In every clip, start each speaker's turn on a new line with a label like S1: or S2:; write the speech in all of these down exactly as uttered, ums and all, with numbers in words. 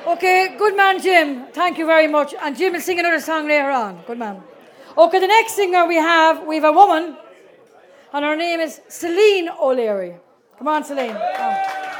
S1: Okay, good man, Jim. Thank you very much. And Jim will sing another song later on. Good man. Okay, the next singer we have, we have a woman, and her name is Celine O'Leary. Come on, Celine. Come.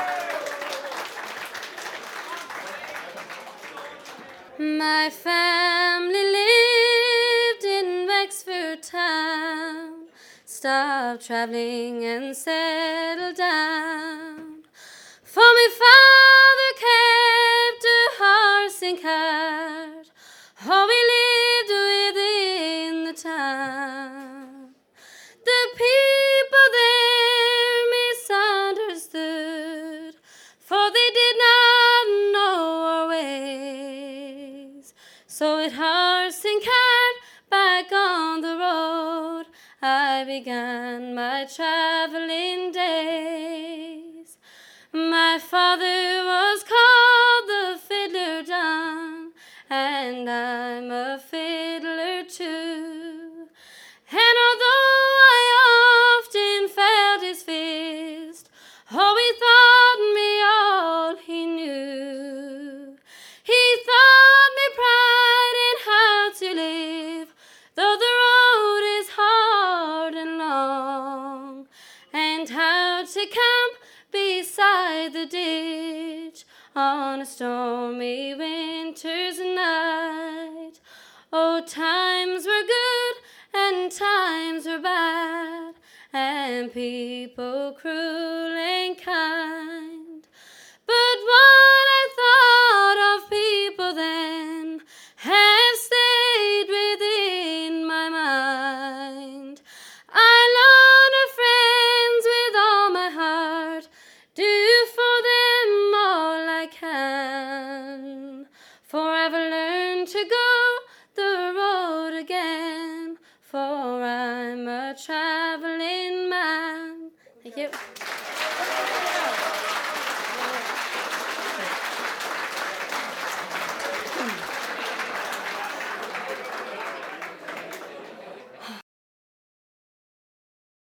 S2: My family lived in Wexford town, stopped travelling and settled down. For my father kept a horse and cart, oh, we lived within the town. The people there misunderstood, for they did not know our ways. So with horse and cart back on the road, I began my traveling days. My father was called the Fiddler John, and I'm a fiddler too. And although I often felt his fist, oh, he thought me all he knew. He taught me pride and how to live, though the road is hard and long, and how to camp beside the ditch on a stormy winter's night. Oh, times were good and times were bad, and people cruel and kind. But what I thought of people then has stayed within my mind. I love the friends with all my heart, do for them all I can. For I've learned to go the road again, for I'm a traveling man. Thank you.